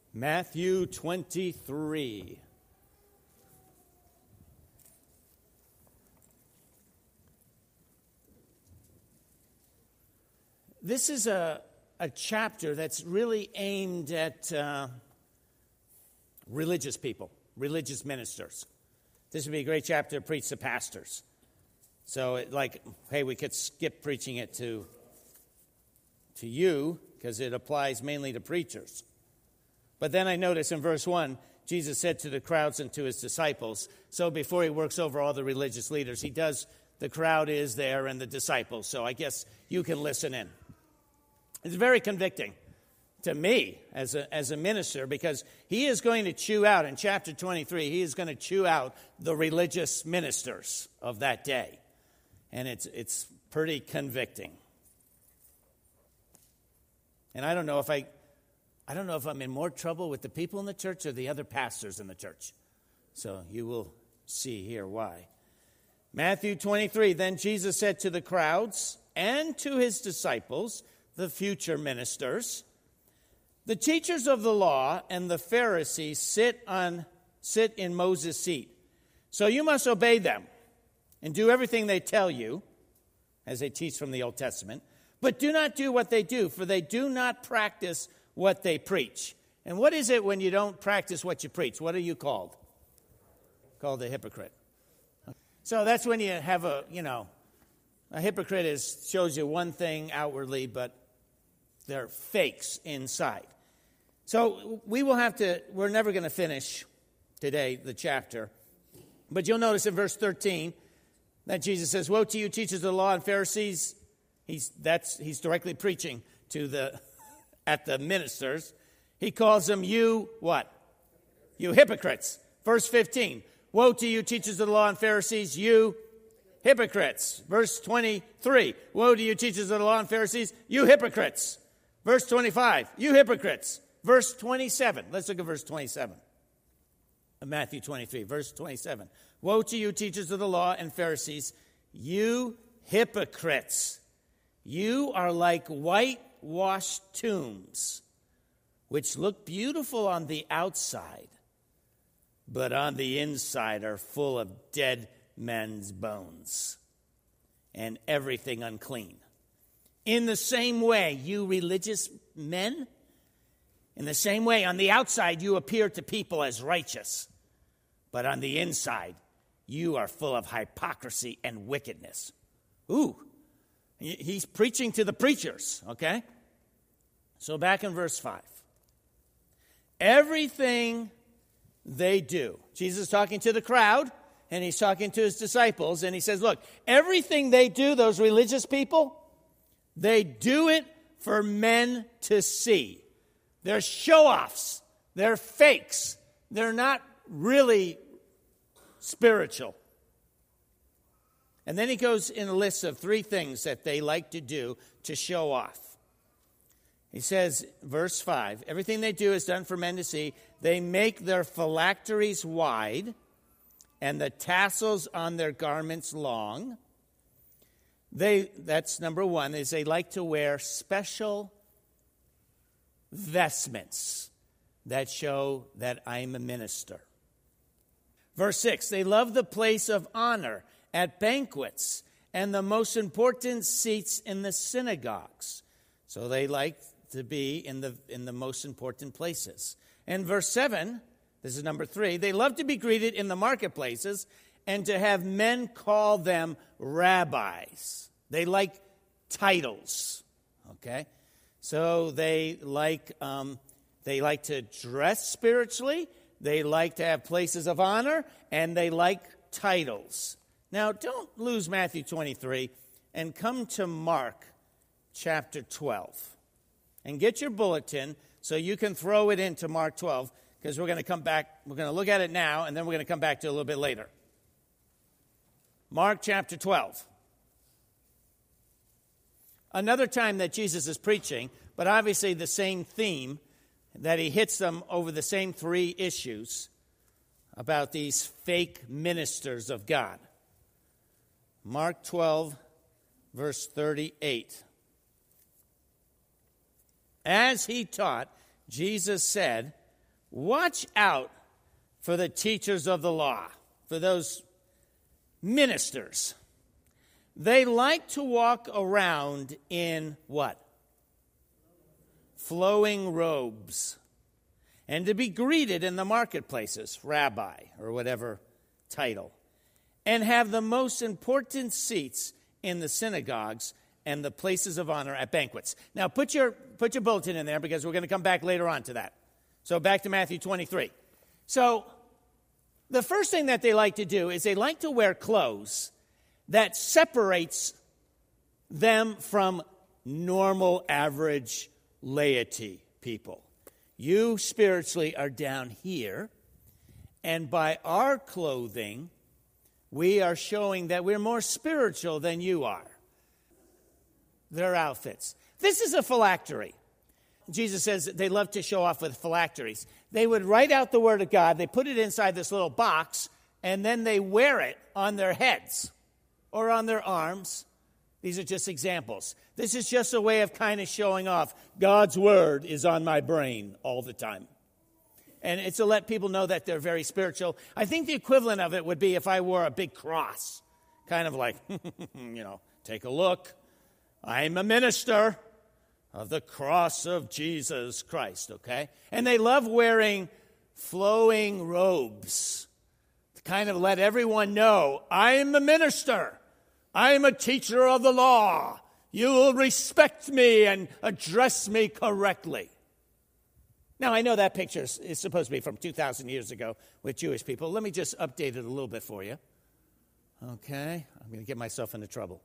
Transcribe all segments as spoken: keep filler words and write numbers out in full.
Matthew twenty-three. This is a, a chapter that's really aimed at uh, religious people, religious ministers. This would be a great chapter to preach to pastors. So, it, like, hey, we could skip preaching it to, to you because it applies mainly to preachers. But then I notice in verse one, Jesus said to the crowds and to his disciples. So before he works over all the religious leaders, he does, the crowd is there and the disciples. So I guess you can listen in. It's very convicting to me as a, as a minister because he is going to chew out, in chapter twenty-three, he is going to chew out the religious ministers of that day. And it's it's pretty convicting. And I don't know if I... I don't know if I'm in more trouble with the people in the church or the other pastors in the church. So you will see here why. Matthew twenty-three, then Jesus said to the crowds and to his disciples, the future ministers, the teachers of the law and the Pharisees sit on sit in Moses' seat. So you must obey them and do everything they tell you, as they teach from the Old Testament. But do not do what they do, for they do not practice what they preach. And what is it when you don't practice what you preach? What are you called? Called a hypocrite. So that's when you have a, you know, a hypocrite is shows you one thing outwardly, but they're fakes inside. So we will have to, we're never going to finish today the chapter. But you'll notice in verse thirteen that Jesus says, woe to you, teachers of the law and Pharisees. He's, that's, he's directly preaching to the at the ministers. He calls them you, what? You hypocrites. Verse fifteen. Woe to you, teachers of the law and Pharisees, you hypocrites. Verse twenty-three. Woe to you, teachers of the law and Pharisees, you hypocrites. Verse twenty-five. You hypocrites. Verse twenty-seven. Let's look at verse twenty-seven. Of Matthew twenty-three. Verse twenty-seven. Woe to you, teachers of the law and Pharisees, you hypocrites. You are like white washed tombs, which look beautiful on the outside, but on the inside are full of dead men's bones and everything unclean. In the same way, you religious men, in the same way, on the outside you appear to people as righteous, but on the inside you are full of hypocrisy and wickedness. Ooh. He's preaching to the preachers, okay? So back in verse five. Everything they do. Jesus is talking to the crowd, and he's talking to his disciples, and he says, look, everything they do, those religious people, they do it for men to see. They're show-offs. They're fakes. They're not really spiritual. And then he goes in a list of three things that they like to do to show off. He says, verse five, everything they do is done for men to see. They make their phylacteries wide and the tassels on their garments long. They, that's number one, is they like to wear special vestments that show that I'm a minister. Verse six, they love the place of honor at banquets and the most important seats in the synagogues. So they like to be in the in the most important places. And verse seven, this is number three, they love to be greeted in the marketplaces and to have men call them rabbis. They like titles, okay? So they like um, they like to dress spiritually, they like to have places of honor, and they like titles. Now, don't lose Matthew twenty-three and come to Mark chapter twelve. And get your bulletin so you can throw it into Mark twelve, because we're going to come back, we're going to look at it now, and then we're going to come back to it a little bit later. Mark chapter twelve. Another time that Jesus is preaching, but obviously the same theme, that he hits them over the same three issues about these fake ministers of God. Mark twelve, verse thirty-eight. As he taught, Jesus said, Watch out for the teachers of the law, for those ministers. They like to walk around in what? Flowing robes. And to be greeted in the marketplaces, rabbi, or whatever title. And have the most important seats in the synagogues and the places of honor at banquets. Now, put your put your bulletin in there because we're going to come back later on to that. So back to Matthew twenty-three. So the first thing that they like to do is they like to wear clothes that separates them from normal, average laity people. You spiritually are down here, and by our clothing, we are showing that we're more spiritual than you are. Their outfits. This is a phylactery. Jesus says that they love to show off with phylacteries. They would write out the word of God, they put it inside this little box, and then they wear it on their heads or on their arms. These are just examples. This is just a way of kind of showing off. God's word is on my brain all the time. And it's to let people know that they're very spiritual. I think the equivalent of it would be if I wore a big cross. Kind of like, you know, take a look. I'm a minister of the cross of Jesus Christ, okay? And they love wearing flowing robes to kind of let everyone know, I'm a minister. I'm a teacher of the law. You will respect me and address me correctly. Now, I know that picture is supposed to be from two thousand years ago with Jewish people. Let me just update it a little bit for you. Okay? I'm going to get myself into trouble.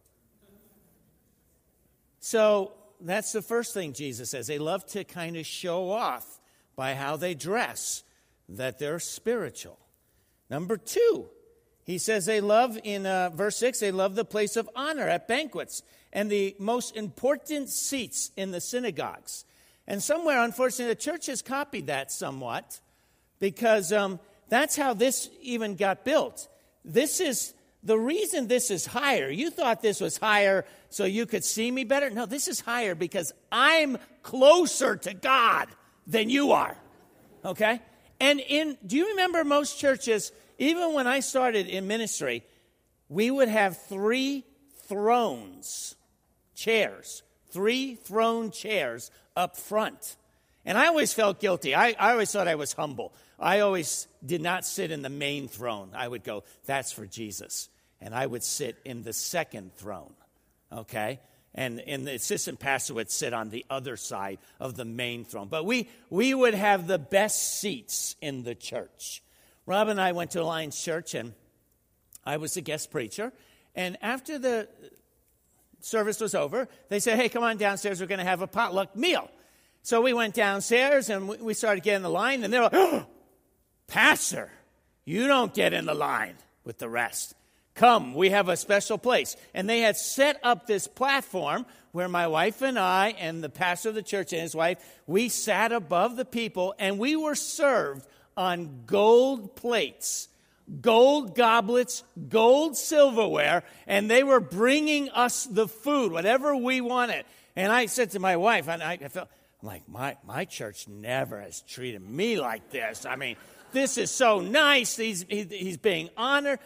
So that's the first thing Jesus says. They love to kind of show off by how they dress that they're spiritual. Number two, he says they love, in uh, verse six, they love the place of honor at banquets and the most important seats in the synagogues. And somewhere, unfortunately, the church has copied that somewhat because um, that's how this even got built. This is the reason this is higher. You thought this was higher so you could see me better? No, this is higher because I'm closer to God than you are. Okay? And in, do you remember most churches, even when I started in ministry, we would have three thrones, chairs, three throne chairs up front. And I always felt guilty. I, I always thought I was humble. I always did not sit in the main throne. I would go, that's for Jesus. And I would sit in the second throne, okay? And, and the assistant pastor would sit on the other side of the main throne. But we, we would have the best seats in the church. Rob and I went to Alliance Church, and I was the guest preacher. And after the service was over, they said, hey, come on downstairs. We're going to have a potluck meal. So we went downstairs, and we started getting in the line. And they were like, oh, Pastor, you don't get in the line with the rest. Come, we have a special place. And they had set up this platform where my wife and I and the pastor of the church and his wife, we sat above the people, and we were served on gold plates, gold goblets, gold silverware, and they were bringing us the food, whatever we wanted. And I said to my wife, and I felt, I'm like, my, my church never has treated me like this. I mean, this is so nice. He's, he, he's being honored.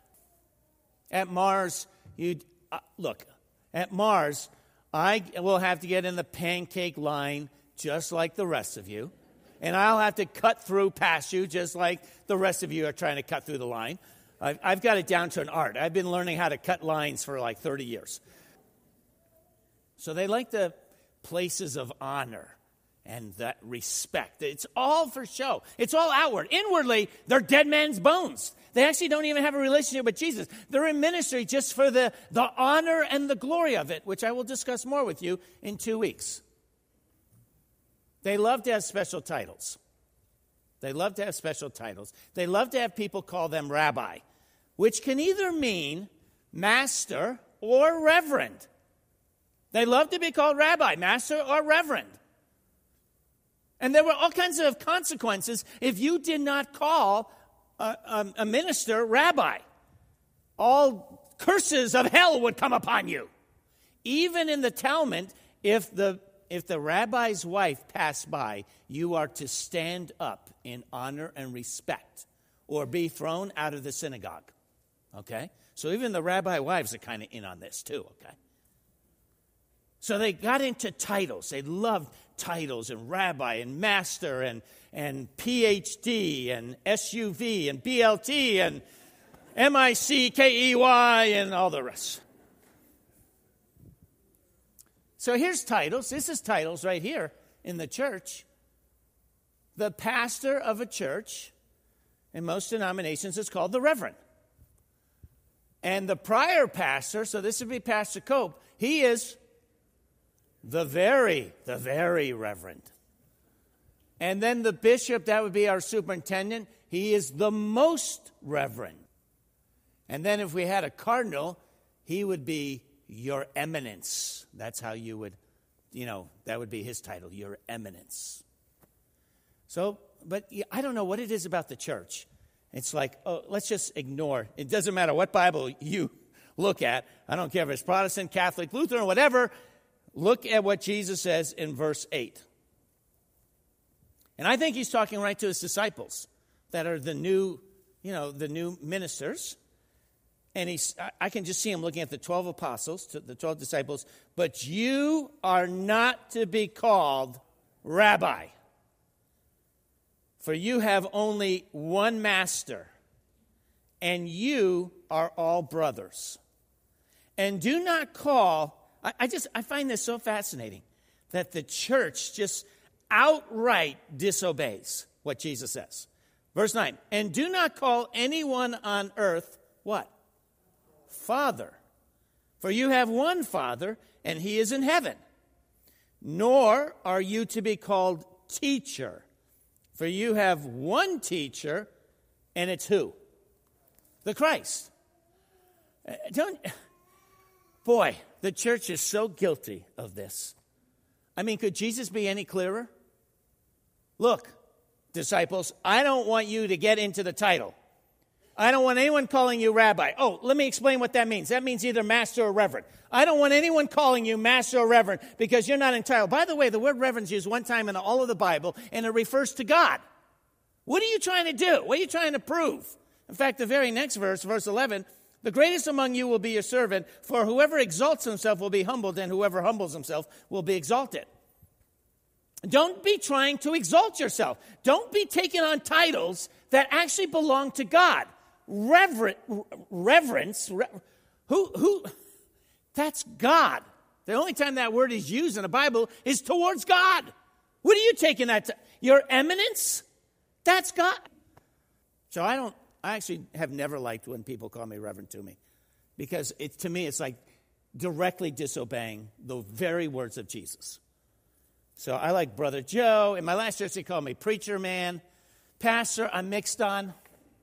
At Mars, you uh, look, at Mars, I will have to get in the pancake line just like the rest of you. And I'll have to cut through past you just like the rest of you are trying to cut through the line. I've, I've got it down to an art. I've been learning how to cut lines for like thirty years. So they like the places of honor and that respect. It's all for show. It's all outward. Inwardly, they're dead man's bones. They actually don't even have a relationship with Jesus. They're in ministry just for the, the honor and the glory of it, which I will discuss more with you in two weeks. They love to have special titles. They love to have special titles. They love to have people call them rabbi, which can either mean master or reverend. They love to be called rabbi, master, or reverend. And there were all kinds of consequences if you did not call a, a, a minister rabbi. All curses of hell would come upon you. Even in the Talmud, if the if the rabbi's wife passed by, you are to stand up in honor and respect or be thrown out of the synagogue. Okay? So even the rabbi wives are kind of in on this too, okay? So they got into titles. They loved titles and rabbi and master and, and P H D and S U V and B L T and M I C K E Y and all the rest. So here's titles. This is titles right here in the church. The pastor of a church, in most denominations, is called the reverend. And the prior pastor, so this would be Pastor Cope, he is the very, the very reverend. And then the bishop, that would be our superintendent, he is the most reverend. And then if we had a cardinal, he would be Your Eminence. That's how you would, you know, that would be his title, Your Eminence. So, but I don't know what it is about the church. It's like, oh, let's just ignore. It doesn't matter what Bible you look at. I don't care if it's Protestant, Catholic, Lutheran, or whatever. Look at what Jesus says in verse eight. And I think he's talking right to his disciples that are the new, you know, the new ministers. And he's, I can just see him looking at the twelve apostles, the twelve disciples. But you are not to be called rabbi, for you have only one master, and you are all brothers. And do not call, I, I just, I find this so fascinating, that the church just outright disobeys what Jesus says. Verse nine, and do not call anyone on earth, what? Father. For you have one Father, and he is in heaven. Nor are you to be called teacher. For you have one teacher, and it's who? The Christ. Don't, boy, the church is so guilty of this. I mean, could Jesus be any clearer? Look, disciples, I don't want you to get into the title. I don't want anyone calling you rabbi. Oh, let me explain what that means. That means either master or reverend. I don't want anyone calling you master or reverend because you're not entitled. By the way, the word reverend is used one time in all of the Bible, and it refers to God. What are you trying to do? What are you trying to prove? In fact, the very next verse, verse eleven, the greatest among you will be your servant, for whoever exalts himself will be humbled, and whoever humbles himself will be exalted. Don't be trying to exalt yourself. Don't be taking on titles that actually belong to God. Reverent, reverence, re, who, who, that's God. The only time that word is used in the Bible is towards God. What are you taking that to? Your eminence? That's God. So I don't, I actually have never liked when people call me reverend to me, because it, to me it's like directly disobeying the very words of Jesus. So I like Brother Joe. In my last church, they called me preacher man. Pastor, I'm mixed on.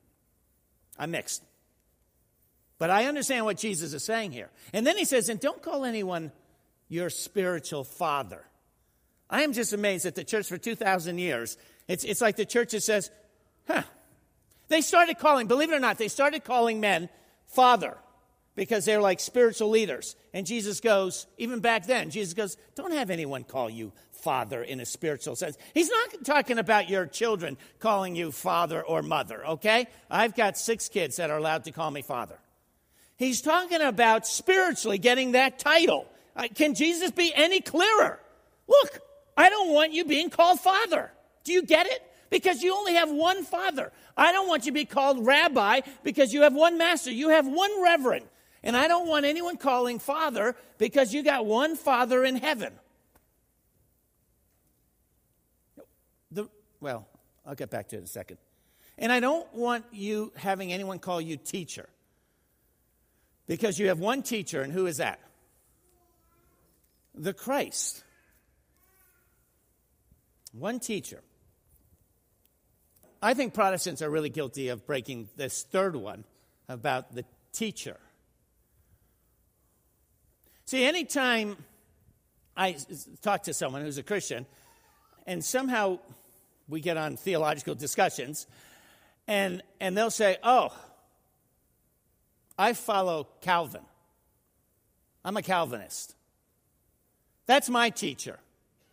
I'm mixed. But I understand what Jesus is saying here. And then he says, and don't call anyone your spiritual father. I am just amazed that the church for two thousand years, it's, it's like the church that says, huh. They started calling, believe it or not, they started calling men father because they're like spiritual leaders. And Jesus goes, even back then, Jesus goes, don't have anyone call you father in a spiritual sense. He's not talking about your children calling you father or mother, okay? I've got six kids that are allowed to call me father. He's talking about spiritually getting that title. Uh, can Jesus be any clearer? Look, I don't want you being called father. Do you get it? Because you only have one father. I don't want you to be called rabbi because you have one master. You have one reverend. And I don't want anyone calling father because you got one father in heaven. The, well, I'll get back to it in a second. And I don't want you having anyone call you teacher. Because you have one teacher, and who is that? The Christ. One teacher. I think Protestants are really guilty of breaking this third one about the teacher. See, anytime I talk to someone who's a Christian, and somehow we get on theological discussions, and and they'll say, oh, I follow Calvin. I'm a Calvinist. That's my teacher.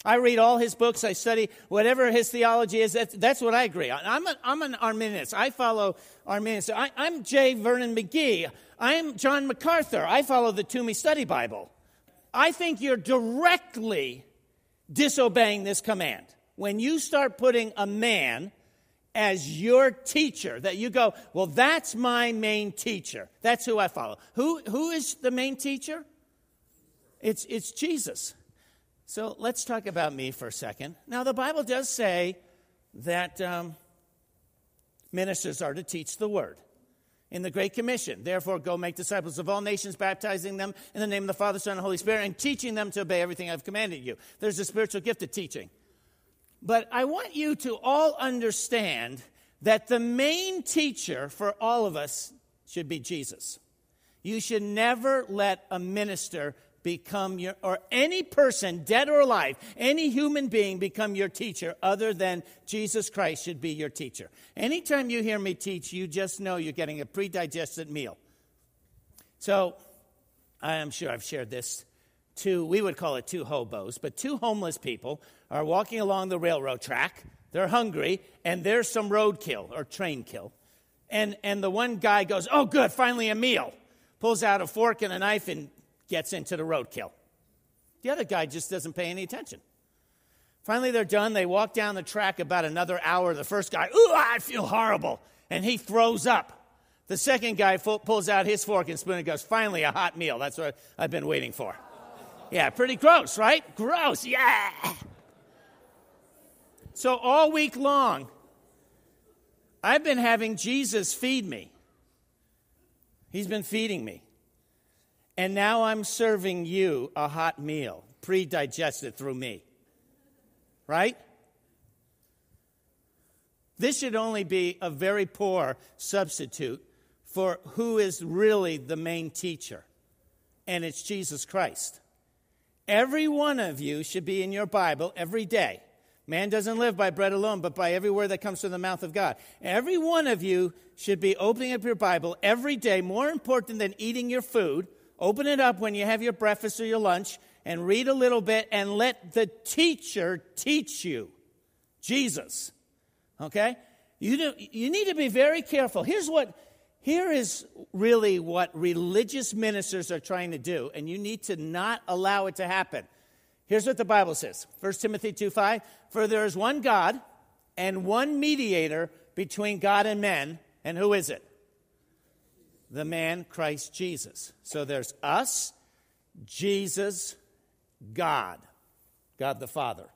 I read all his books. I study whatever his theology is. That's, that's what I agree on. I'm, a, I'm an Arminian. I follow Arminians. I, I'm J. Vernon McGee. I'm John MacArthur. I follow the Toomey Study Bible. I think you're directly disobeying this command. When you start putting a man as your teacher, that you go, well, that's my main teacher. That's who I follow. Who, who is the main teacher? It's, it's Jesus. So let's talk about me for a second. Now, the Bible does say that um, ministers are to teach the word in the Great Commission. Therefore, go make disciples of all nations, baptizing them in the name of the Father, Son, and Holy Spirit, and teaching them to obey everything I've commanded you. There's a spiritual gift of teaching. But I want you to all understand that the main teacher for all of us should be Jesus. You should never let a minister become your, or any person, dead or alive, any human being become your teacher other than Jesus Christ should be your teacher. Anytime you hear me teach, you just know you're getting a pre-digested meal. So, I am sure I've shared this. Two, we would call it two hobos, but two homeless people are walking along the railroad track. They're hungry, and there's some roadkill or train kill. And, and the one guy goes, oh, good, finally a meal. Pulls out a fork and a knife and gets into the roadkill. The other guy just doesn't pay any attention. Finally, they're done. They walk down the track about another hour. The first guy, ooh, I feel horrible. And he throws up. The second guy fu- pulls out his fork and spoon and goes, finally, a hot meal. That's what I've been waiting for. Yeah, pretty gross, right? Gross, yeah. So all week long, I've been having Jesus feed me. He's been feeding me. And now I'm serving you a hot meal, pre-digested through me. Right? This should only be a very poor substitute for who is really the main teacher. And it's Jesus Christ. Every one of you should be in your Bible every day. Man doesn't live by bread alone, but by every word that comes from the mouth of God. Every one of you should be opening up your Bible every day, more important than eating your food. Open it up when you have your breakfast or your lunch and read a little bit and let the teacher teach you. Jesus. Okay? You do, you need to be very careful. Here's what, here is really what religious ministers are trying to do, and you need to not allow it to happen. Here's what the Bible says. First Timothy two five, for there is one God and one mediator between God and men, and who is it? The man, Christ Jesus. So there's us, Jesus, God, God the Father.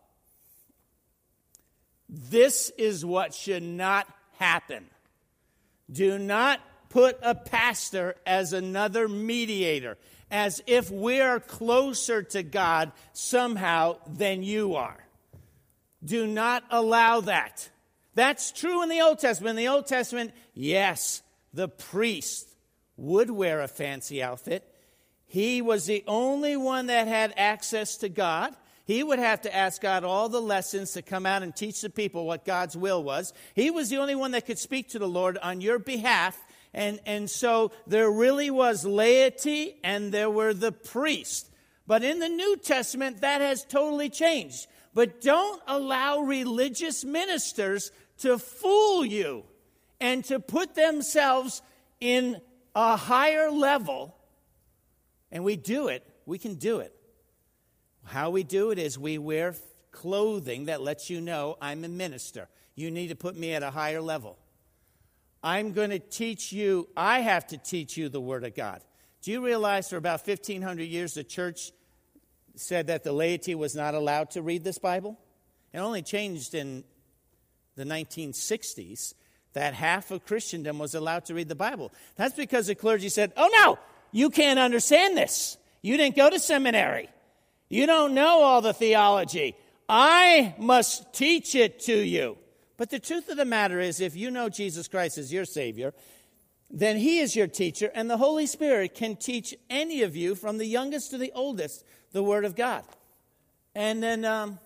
This is what should not happen. Do not put a pastor as another mediator, as if we're closer to God somehow than you are. Do not allow that. That's true in the Old Testament. In the Old Testament, yes, the priest would wear a fancy outfit. He was the only one that had access to God. He would have to ask God all the lessons to come out and teach the people what God's will was. He was the only one that could speak to the Lord on your behalf. And, and so there really was laity and there were the priests. But in the New Testament, that has totally changed. But don't allow religious ministers to fool you and to put themselves in a higher level. And we do it. We can do it. How we do it is we wear clothing that lets you know I'm a minister. You need to put me at a higher level. I'm going to teach you, I have to teach you the Word of God. Do you realize for about fifteen hundred years the church said that the laity was not allowed to read this Bible? It only changed in the nineteen sixties that half of Christendom was allowed to read the Bible. That's because the clergy said, oh no, you can't understand this. You didn't go to seminary. You don't know all the theology. I must teach it to you. But the truth of the matter is, if you know Jesus Christ as your Savior, then He is your teacher, and the Holy Spirit can teach any of you, from the youngest to the oldest, the Word of God. And then, um,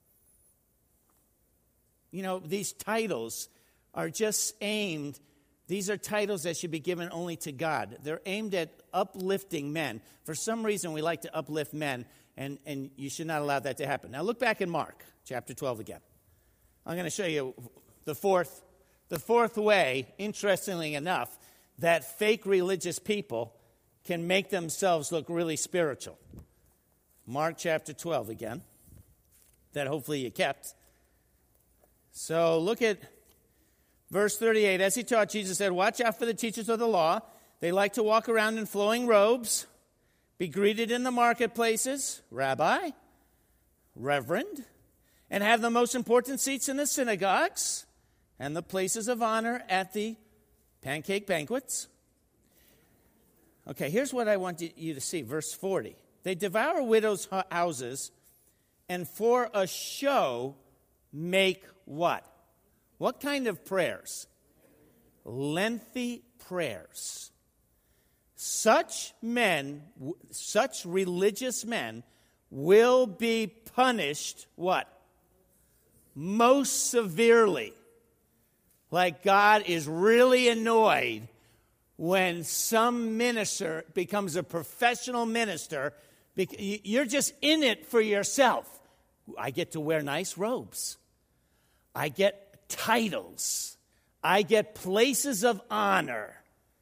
you know, these titles are just aimed, these are titles that should be given only to God. They're aimed at uplifting men. For some reason, we like to uplift men. And, and you should not allow that to happen. Now look back in Mark chapter twelve again. I'm going to show you the fourth, the fourth way, interestingly enough, that fake religious people can make themselves look really spiritual. Mark chapter twelve again, that hopefully you kept. So look at verse thirty-eight. As he taught, Jesus said, "Watch out for the teachers of the law. They like to walk around in flowing robes, be greeted in the marketplaces, Rabbi, Reverend, and have the most important seats in the synagogues and the places of honor at the pancake banquets." Okay, here's what I want you to see. Verse forty. "They devour widows' houses and for a show make" what? What kind of prayers? Lengthy prayers. Such men, such religious men will be punished, what? Most severely. Like God is really annoyed when some minister becomes a professional minister. You're just in it for yourself. I get to wear nice robes. I get titles. I get places of honor.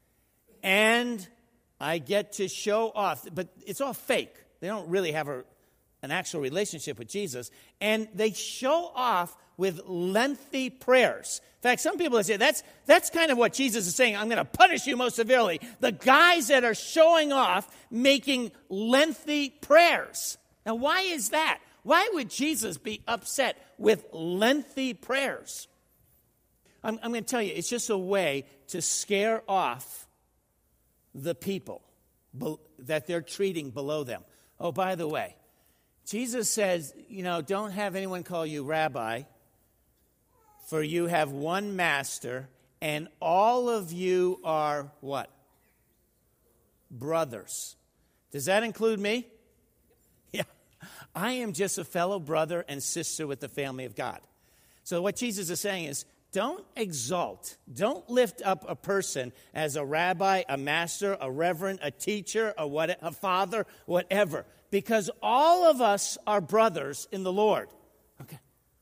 And I get to show off. But it's all fake. They don't really have a, an actual relationship with Jesus. And they show off with lengthy prayers. In fact, some people say that's that's kind of what Jesus is saying. I'm going to punish you most severely. The guys that are showing off making lengthy prayers. Now, why is that? Why would Jesus be upset with lengthy prayers? I'm, I'm going to tell you, it's just a way to scare off the people be, that they're treating below them. Oh, by the way, Jesus says, you know, don't have anyone call you rabbi, for you have one master, and all of you are what? Brothers. Does that include me? Yeah. I am just a fellow brother and sister with the family of God. So what Jesus is saying is, don't exalt, don't lift up a person as a rabbi, a master, a reverend, a teacher, a, what, a father, whatever, because all of us are brothers in the Lord. Okay.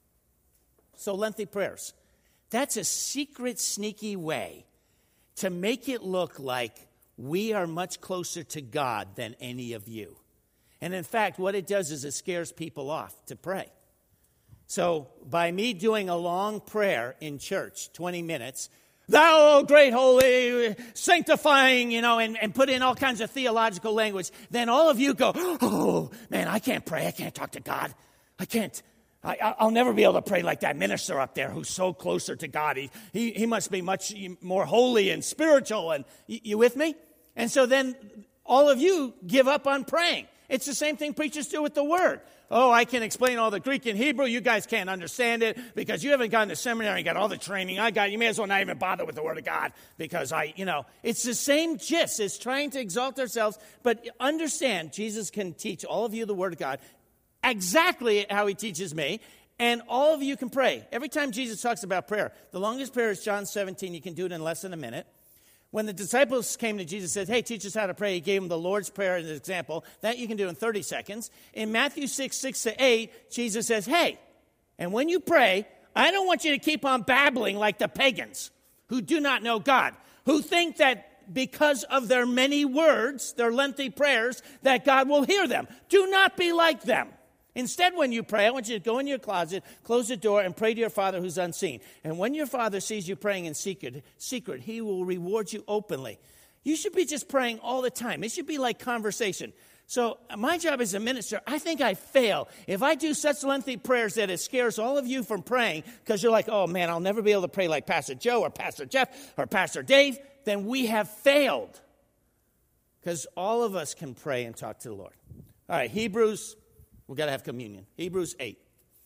So lengthy prayers. That's a secret, sneaky way to make it look like we are much closer to God than any of you. And in fact, what it does is it scares people off to pray. So by me doing a long prayer in church, twenty minutes, thou, great holy, sanctifying, you know, and, and put in all kinds of theological language, then all of you go, oh, man, I can't pray. I can't talk to God. I can't. I, I'll never be able to pray like that minister up there who's so closer to God. He, he, he must be much more holy and spiritual. And you, you with me? And so then all of you give up on praying. It's the same thing preachers do with the Word. Oh, I can explain all the Greek and Hebrew. You guys can't understand it because you haven't gone to seminary and got all the training I got. You may as well not even bother with the Word of God because I, you know, it's the same gist. It's trying to exalt ourselves. But understand, Jesus can teach all of you the Word of God exactly how He teaches me. And all of you can pray. Every time Jesus talks about prayer, the longest prayer is John seventeen. You can do it in less than a minute. When the disciples came to Jesus and said, hey, teach us how to pray, He gave them the Lord's Prayer as an example. That you can do in thirty seconds. In Matthew six, six to eight, Jesus says, hey, and when you pray, I don't want you to keep on babbling like the pagans who do not know God, who think that because of their many words, their lengthy prayers, that God will hear them. Do not be like them. Instead, when you pray, I want you to go in your closet, close the door, and pray to your Father who's unseen. And when your Father sees you praying in secret, secret, He will reward you openly. You should be just praying all the time. It should be like conversation. So my job as a minister, I think I fail if I do such lengthy prayers that it scares all of you from praying because you're like, oh, man, I'll never be able to pray like Pastor Joe or Pastor Jeff or Pastor Dave. Then we have failed because all of us can pray and talk to the Lord. All right, Hebrews. We've got to have communion. Hebrews eight.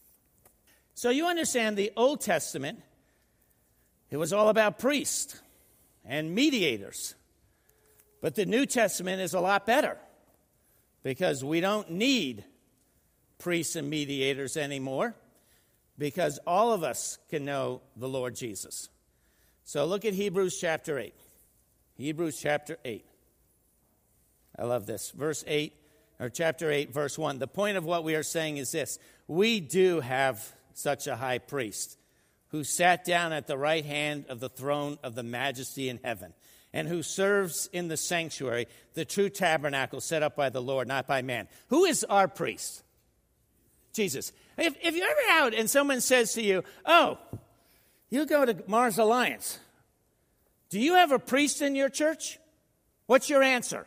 So you understand the Old Testament, it was all about priests and mediators. But the New Testament is a lot better because we don't need priests and mediators anymore because all of us can know the Lord Jesus. So look at Hebrews chapter eight. Hebrews chapter eight. I love this. Verse eight. or chapter eight, verse one. The point of what we are saying is this. We do have such a high priest who sat down at the right hand of the throne of the majesty in heaven, and who serves in the sanctuary, the true tabernacle set up by the Lord, not by man. Who is our priest? Jesus. If, if you're ever out and someone says to you, oh, you go to Mars Alliance, do you have a priest in your church? What's your answer?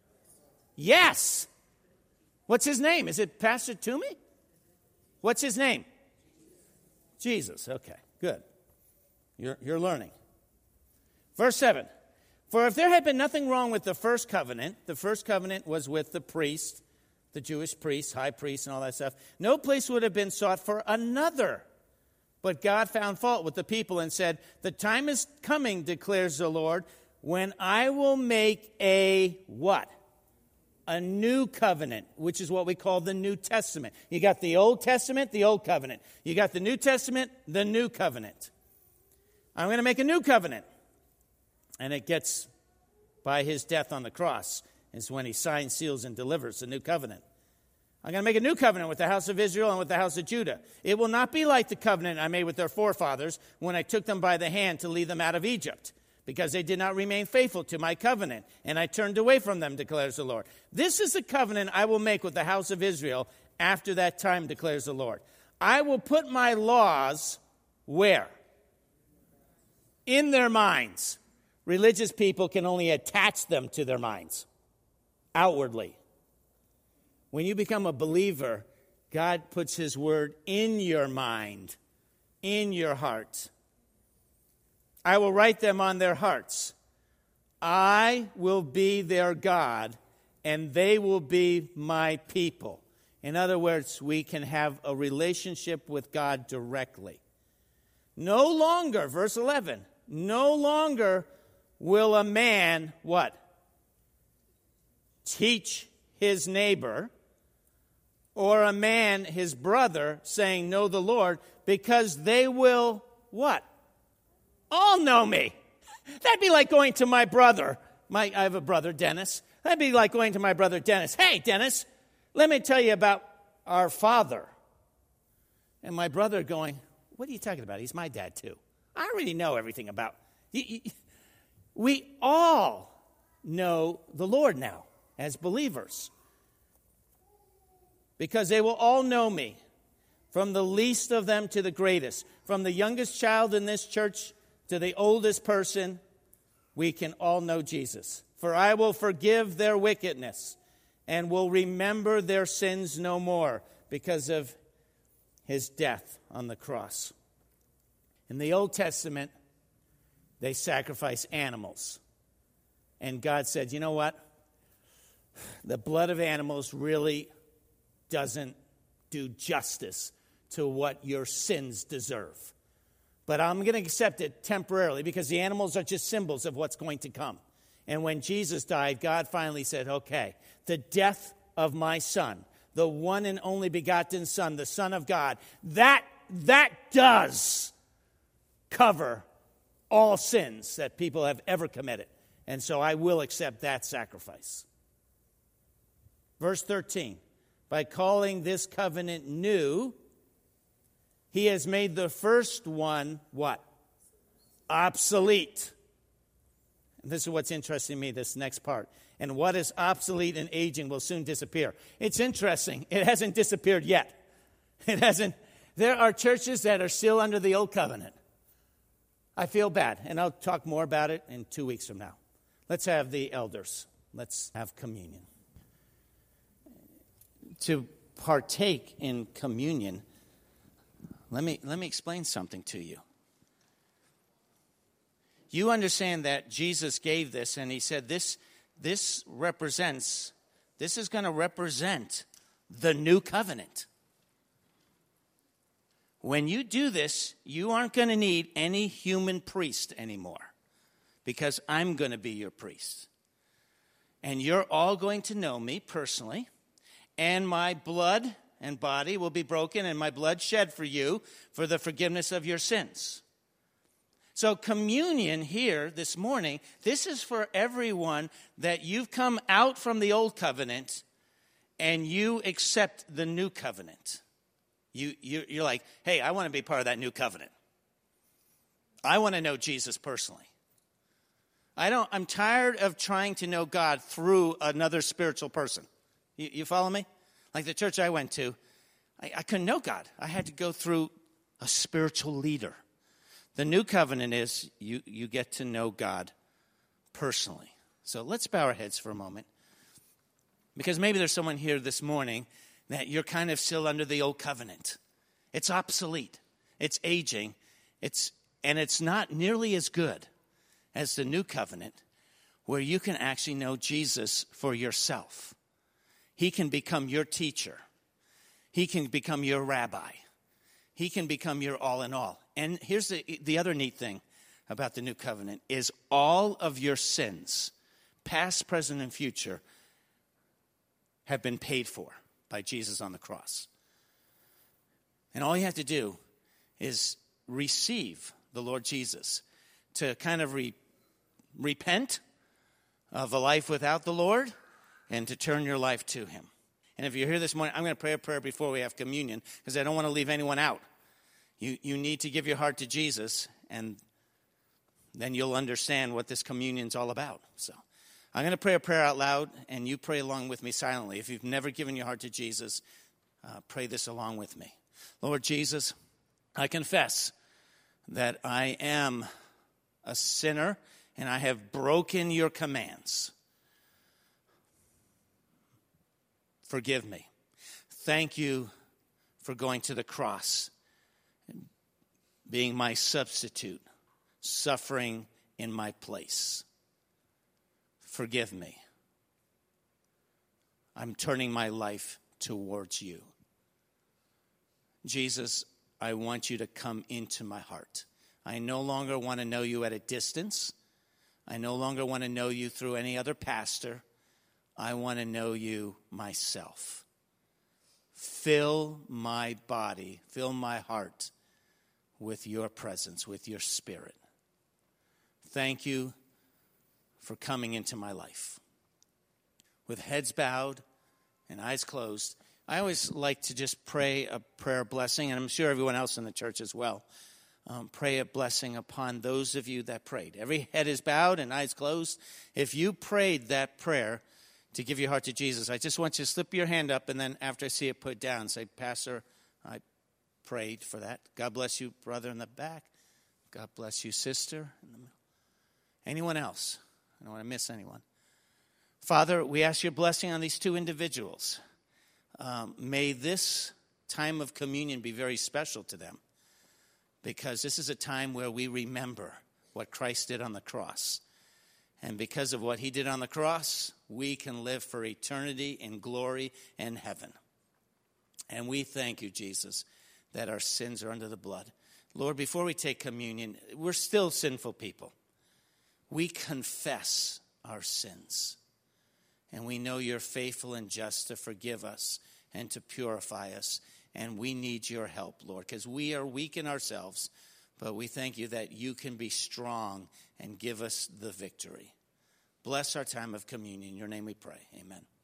Yes. What's his name? Is it Pastor Toomey? What's his name? Jesus. Okay, good. You're, you're learning. Verse seven. For if there had been nothing wrong with the first covenant, the first covenant was with the priest, the Jewish priest, high priest, and all that stuff, no place would have been sought for another. But God found fault with the people and said, the time is coming, declares the Lord, when I will make a what? A new covenant, which is what we call the New Testament. You got the Old Testament, the Old Covenant. You got the New Testament, the New Covenant. I'm going to make a new covenant. And it gets by his death on the cross is when he signs, seals, and delivers the new covenant. I'm going to make a new covenant with the house of Israel and with the house of Judah. It will not be like the covenant I made with their forefathers when I took them by the hand to lead them out of Egypt, because they did not remain faithful to my covenant, and I turned away from them, declares the Lord. This is the covenant I will make with the house of Israel after that time, declares the Lord. I will put my laws where? In their minds. Religious people can only attach them to their minds, outwardly. When you become a believer, God puts his word in your mind, in your heart. I will write them on their hearts. I will be their God, and they will be my people. In other words, we can have a relationship with God directly. No longer, verse eleven, no longer will a man, what? Teach his neighbor, or a man his brother, saying, know the Lord, because they will, what? All know me. That'd be like going to my brother. My, I have a brother, Dennis. That'd be like going to my brother, Dennis. Hey, Dennis, let me tell you about our father. And my brother going, what are you talking about? He's my dad, too. I already know everything about. We all know the Lord now as believers, because they will all know me, from the least of them to the greatest, from the youngest child in this church to the oldest person. We can all know Jesus. For I will forgive their wickedness and will remember their sins no more, because of his death on the cross. In the Old Testament, they sacrifice animals. And God said, you know what? The blood of animals really doesn't do justice to what your sins deserve. But I'm going to accept it temporarily, because the animals are just symbols of what's going to come. And when Jesus died, God finally said, okay, the death of my son, the one and only begotten Son, the Son of God, that, that does cover all sins that people have ever committed. And so I will accept that sacrifice. Verse thirteen, by calling this covenant new, he has made the first one, what? Obsolete. And this is what's interesting to me, this next part. And what is obsolete and aging will soon disappear. It's interesting. It hasn't disappeared yet. It hasn't. There are churches that are still under the old covenant. I feel bad, and I'll talk more about it in two weeks from now. Let's have the elders. Let's have communion. To partake in communion, let me, let me explain something to you. You understand that Jesus gave this, and he said this, this represents, this is going to represent the new covenant. When you do this, you aren't going to need any human priest anymore, because I'm going to be your priest. And you're all going to know me personally, and my blood and body will be broken, and my blood shed for you for the forgiveness of your sins. So communion here this morning, this is for everyone that you've come out from the old covenant and you accept the new covenant, you, you, you're like, hey, I want to be part of that new covenant. I want to know Jesus personally. I don't, I'm tired of trying to know God through another spiritual person. You, you follow me? Like the church I went to, I, I couldn't know God. I had to go through a spiritual leader. The new covenant is you, you get to know God personally. So let's bow our heads for a moment. Because maybe there's someone here this morning that you're kind of still under the old covenant. It's obsolete. It's aging. It's and it's not nearly as good as the new covenant, where you can actually know Jesus for yourself. He can become your teacher. He can become your rabbi. He can become your all in all. And here's the, the other neat thing about the new covenant is all of your sins, past, present, and future, have been paid for by Jesus on the cross. And all you have to do is receive the Lord Jesus, to kind of re, repent of a life without the Lord and to turn your life to him. And if you're here this morning, I'm going to pray a prayer before we have communion because I don't want to leave anyone out. You, you need to give your heart to Jesus, and then you'll understand what this communion's all about. So I'm going to pray a prayer out loud, and you pray along with me silently. If you've never given your heart to Jesus, uh, pray this along with me. Lord Jesus, I confess that I am a sinner and I have broken your commands. Forgive me. Thank you for going to the cross and being my substitute, suffering in my place. Forgive me. I'm turning my life towards you. Jesus, I want you to come into my heart. I no longer want to know you at a distance. I no longer want to know you through any other pastor. I want to know you myself. Fill my body, fill my heart with your presence, with your spirit. Thank you for coming into my life. With heads bowed and eyes closed, I always like to just pray a prayer blessing, and I'm sure everyone else in the church as well. Um, pray a blessing upon those of you that prayed. Every head is bowed and eyes closed. If you prayed that prayer to give your heart to Jesus, I just want you to slip your hand up, and then after I see it put down, say, Pastor, I prayed for that. God bless you, brother in the back. God bless you, sister in the middle. Anyone else? I don't want to miss anyone. Father, we ask your blessing on these two individuals. Um, may this time of communion be very special to them, because this is a time where we remember what Christ did on the cross. And because of what he did on the cross, we can live for eternity in glory and heaven. And we thank you, Jesus, that our sins are under the blood. Lord, before we take communion, we're still sinful people. We confess our sins. And we know you're faithful and just to forgive us and to purify us. And we need your help, Lord, because we are weak in ourselves. But we thank you that you can be strong and give us the victory. Bless our time of communion. In your name we pray. Amen.